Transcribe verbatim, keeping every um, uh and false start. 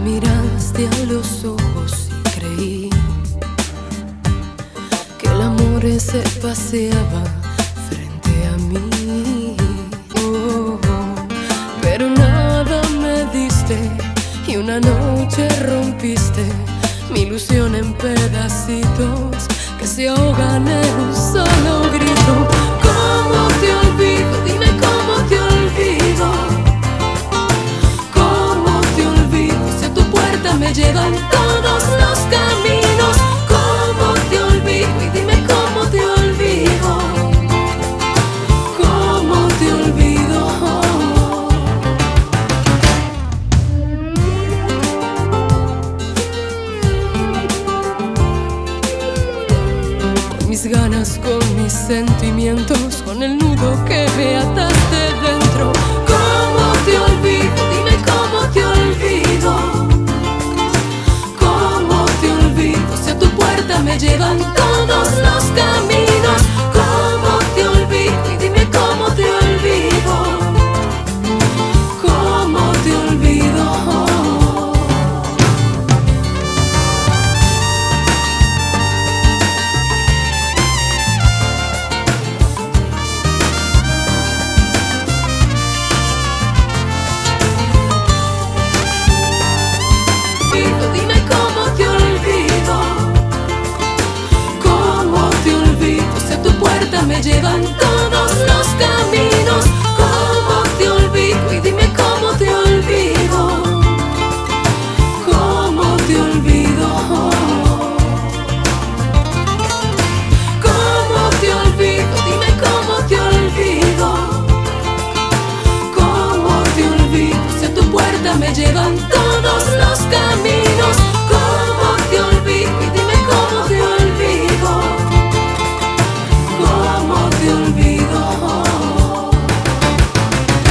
miraste a los ojos y creí que el amor se paseaba frente a mí. Oh, oh. Pero nada me diste y una noche rompiste mi ilusión en pedacitos que se ahogan en un solo grito. ¿Cómo te olvido? Dime cómo te olvido. ¿Cómo te olvido? Si a tu puerta me llevan todos los caminos. ¿Cómo te olvido? Y dime cómo te olvido. ¿Cómo te olvido? Con mis ganas, con mis sentimientos, con el nudo que me ataste dentro. ¿Cómo te olvido? Dime cómo te olvido. ¿Cómo te olvido? Si a tu puerta me llevan todos los caminos. ¿Cómo te olvido? Y dime cómo te olvido. ¿Cómo te olvido? Dime cómo te olvido. ¿Cómo te olvido? Si a tu puerta me llevan todos los caminos. ¿Cómo te olvido? Y dime cómo te olvido. ¿Cómo te olvido? ¿Cómo te olvido? Dime cómo te olvido. ¿Cómo te olvido? Si a tu puerta me llevan todos los caminos.